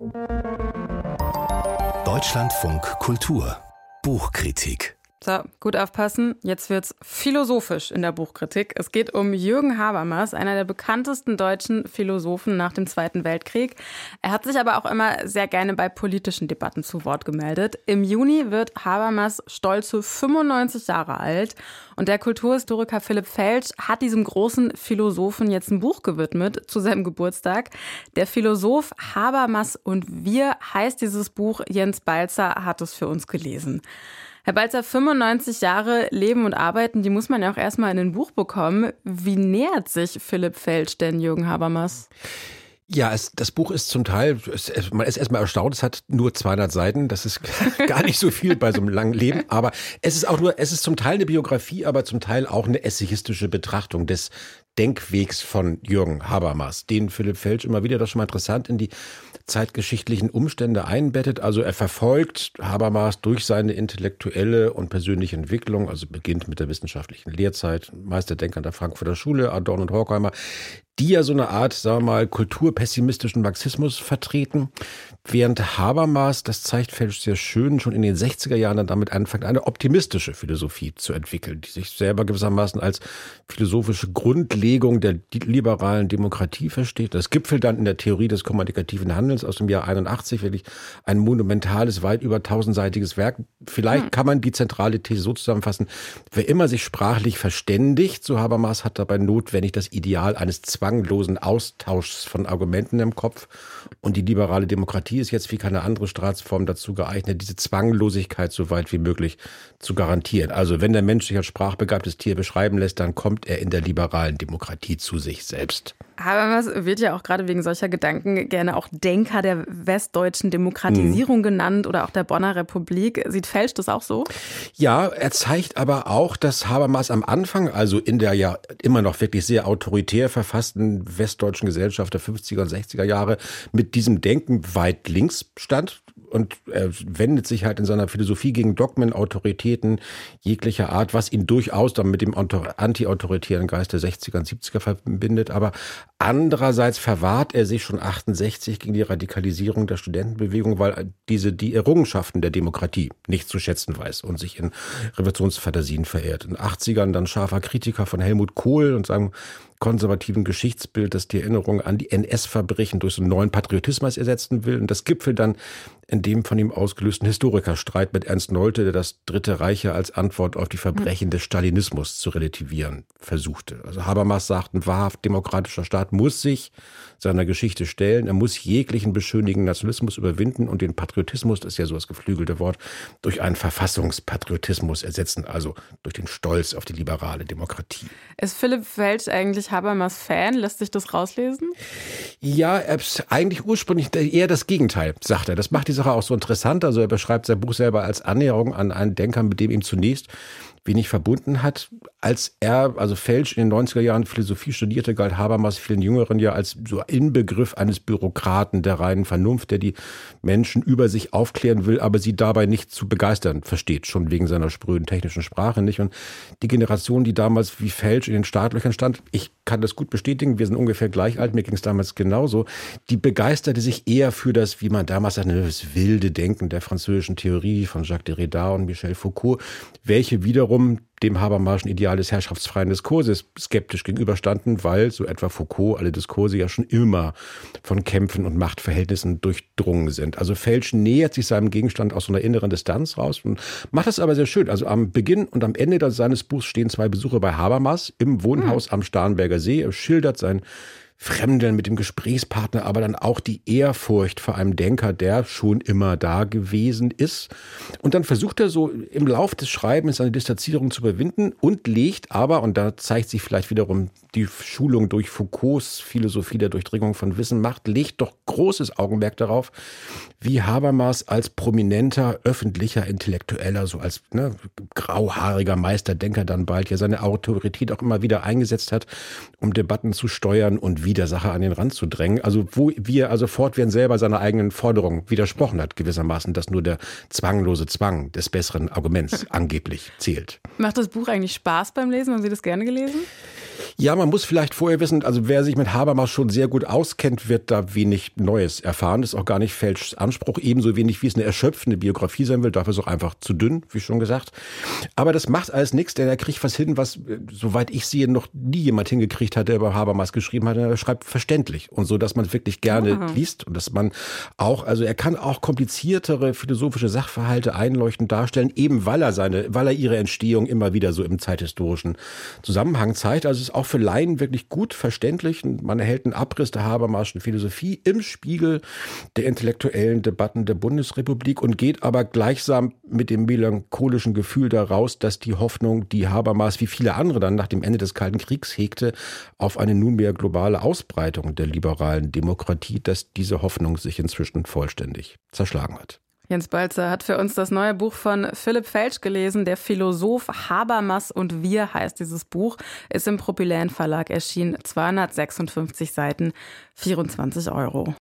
Deutschlandfunk Kultur Buchkritik. So, gut aufpassen, jetzt wird's philosophisch in der Buchkritik. Es geht um Jürgen Habermas, einer der bekanntesten deutschen Philosophen nach dem Zweiten Weltkrieg. Er hat sich aber auch immer sehr gerne bei politischen Debatten zu Wort gemeldet. Im Juni wird Habermas stolze 95 Jahre alt. Und der Kulturhistoriker Philipp Felsch hat diesem großen Philosophen jetzt ein Buch gewidmet zu seinem Geburtstag. Der Philosoph Habermas und wir heißt dieses Buch. Jens Balzer hat es für uns gelesen. Herr Balzer, 95 Jahre Leben und Arbeiten, die muss man ja auch erstmal in ein Buch bekommen. Wie nähert sich Philipp Felsch denn Jürgen Habermas? Ja, das Buch ist zum Teil, man ist erstmal erstaunt, es hat nur 200 Seiten, das ist gar nicht so viel bei so einem langen Leben, aber es ist zum Teil eine Biografie, aber zum Teil auch eine essayistische Betrachtung des Denkwegs von Jürgen Habermas, den Philipp Felsch immer wieder, das ist schon mal interessant, in die zeitgeschichtlichen Umstände einbettet. Also er verfolgt Habermas durch seine intellektuelle und persönliche Entwicklung, also beginnt mit der wissenschaftlichen Lehrzeit, Meisterdenker an der Frankfurter Schule, Adorno und Horkheimer, die ja so eine Art, sagen wir mal, kulturpessimistischen Marxismus vertreten, während Habermas, das zeigt Felsch sehr schön, schon in den 60er Jahren dann damit anfängt, eine optimistische Philosophie zu entwickeln, die sich selber gewissermaßen als philosophische Grundlegung der liberalen Demokratie versteht. Das gipfelt dann in der Theorie des kommunikativen Handelns aus dem Jahr 81, wirklich ein monumentales, weit über 1000-seitiges Werk. Vielleicht kann man die zentrale These so zusammenfassen: Wer immer sich sprachlich verständigt, so Habermas, hat dabei notwendig das Ideal eines zwanglosen Austauschs von Argumenten im Kopf. Und die liberale Demokratie ist jetzt wie keine andere Staatsform dazu geeignet, diese Zwanglosigkeit so weit wie möglich zu garantieren. Also wenn der Mensch sich als sprachbegabtes Tier beschreiben lässt, dann kommt er in der liberalen Demokratie zu sich selbst. Habermas wird ja auch gerade wegen solcher Gedanken gerne auch Denker der westdeutschen Demokratisierung genannt oder auch der Bonner Republik. Sieht Felsch das auch so? Ja, er zeigt aber auch, dass Habermas am Anfang, also in der ja immer noch wirklich sehr autoritär verfassten westdeutschen Gesellschaft der 50er und 60er Jahre, mit diesem Denken weit links stand. Und er wendet sich halt in seiner Philosophie gegen Dogmen, Autoritäten jeglicher Art, was ihn durchaus dann mit dem anti-autoritären Geist der 60er und 70er verbindet. Aber andererseits verwahrt er sich schon 68 gegen die Radikalisierung der Studentenbewegung, weil die Errungenschaften der Demokratie nicht zu schätzen weiß und sich in Revolutionsfantasien verehrt. In den 80ern dann scharfer Kritiker von Helmut Kohl und seinem konservativen Geschichtsbild, das die Erinnerung an die NS-Verbrechen durch so einen neuen Patriotismus ersetzen will. Und das gipfelt dann in dem von ihm ausgelösten Historikerstreit mit Ernst Nolte, der das Dritte Reich als Antwort auf die Verbrechen des Stalinismus zu relativieren versuchte. Also Habermas sagt, ein wahrhaft demokratischer Staat muss sich seiner Geschichte stellen. Er muss jeglichen beschönigenden Nationalismus überwinden und den Patriotismus, das ist ja so das geflügelte Wort, durch einen Verfassungspatriotismus ersetzen, also durch den Stolz auf die liberale Demokratie. Ist Philipp Felsch eigentlich Habermas Fan? Lässt sich das rauslesen? Ja, er ist eigentlich ursprünglich eher das Gegenteil, sagt er. Das macht die Sache auch so interessant. Also er beschreibt sein Buch selber als Annäherung an einen Denker, mit dem ihm zunächst wenig verbunden hat. Als er, also Felsch, in den 90er Jahren Philosophie studierte, galt Habermas vielen Jüngeren ja als so Inbegriff eines Bürokraten der reinen Vernunft, der die Menschen über sich aufklären will, aber sie dabei nicht zu begeistern versteht, schon wegen seiner spröden technischen Sprache nicht. Und die Generation, die damals wie Felsch in den Startlöchern stand, ich kann das gut bestätigen, wir sind ungefähr gleich alt, mir ging es damals genauso, die begeisterte sich eher für das, wie man damals sagte, das wilde Denken der französischen Theorie von Jacques Derrida und Michel Foucault, welche wiederum dem Habermaschen Ideal des herrschaftsfreien Diskurses skeptisch gegenüberstanden, weil, so etwa Foucault, alle Diskurse ja schon immer von Kämpfen und Machtverhältnissen durchdrungen sind. Also Felsch nähert sich seinem Gegenstand aus so einer inneren Distanz raus und macht das aber sehr schön. Also am Beginn und am Ende seines Buchs stehen 2 Besuche bei Habermas im Wohnhaus am Starnberger See. Er schildert sein Fremdeln mit dem Gesprächspartner, aber dann auch die Ehrfurcht vor einem Denker, der schon immer da gewesen ist. Und dann versucht er so im Lauf des Schreibens seine Distanzierung zu überwinden und legt aber, und da zeigt sich vielleicht wiederum die Schulung durch Foucaults Philosophie der Durchdringung von Wissen macht, legt doch großes Augenmerk darauf, wie Habermas als prominenter, öffentlicher Intellektueller, so als grauhaariger Meisterdenker dann bald ja seine Autorität auch immer wieder eingesetzt hat, um Debatten zu steuern und wie der Sache an den Rand zu drängen. Also wie er also fortwährend selber seiner eigenen Forderung widersprochen hat, gewissermaßen, dass nur der zwanglose Zwang des besseren Arguments angeblich zählt. Macht das Buch eigentlich Spaß beim Lesen? Haben Sie das gerne gelesen? Ja, man muss vielleicht vorher wissen, also wer sich mit Habermas schon sehr gut auskennt, wird da wenig Neues erfahren. Das ist auch gar nicht Felschs Anspruch, ebenso wenig wie es eine erschöpfende Biografie sein will. Dafür ist es auch einfach zu dünn, wie schon gesagt. Aber das macht alles nichts, denn er kriegt was hin, was, soweit ich sehe, noch nie jemand hingekriegt hat, der über Habermas geschrieben hat. Er schreibt verständlich und so, dass man es wirklich gerne liest und dass man auch, also er kann auch kompliziertere philosophische Sachverhalte einleuchtend darstellen, eben weil er ihre Entstehung immer wieder so im zeithistorischen Zusammenhang zeigt. Also es ist auch für Laien wirklich gut verständlich. Man erhält einen Abriss der Habermasschen Philosophie im Spiegel der intellektuellen Debatten der Bundesrepublik und geht aber gleichsam mit dem melancholischen Gefühl daraus, dass die Hoffnung, die Habermas wie viele andere dann nach dem Ende des Kalten Kriegs hegte, auf eine nunmehr globale Ausbreitung der liberalen Demokratie, dass diese Hoffnung sich inzwischen vollständig zerschlagen hat. Jens Balzer hat für uns das neue Buch von Philipp Felsch gelesen. Der Philosoph Habermas und wir heißt dieses Buch, ist im Propyläen Verlag erschienen. 256 Seiten, 24 €.